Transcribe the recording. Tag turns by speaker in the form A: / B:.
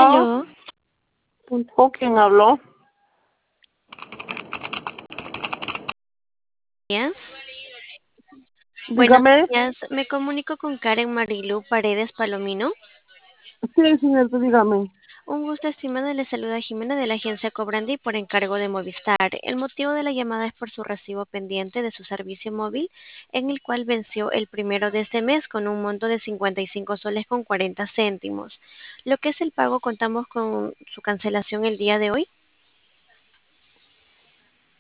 A: Aló,
B: Aló,
A: ¿con quién habló?
B: días. Buenos
A: Dígame.
B: días, me comunico con Karen Marilu Paredes Palomino.
A: Sí, señorita, dígame.
B: Un gusto, estimada. Le saluda Jimena de la agencia Cobrandi por encargo de Movistar. El motivo de la llamada es por su recibo pendiente de su servicio móvil, en el cual venció el primero de este mes con un monto de 55 soles con 40 céntimos. Lo que es el pago, contamos con su cancelación el día de hoy.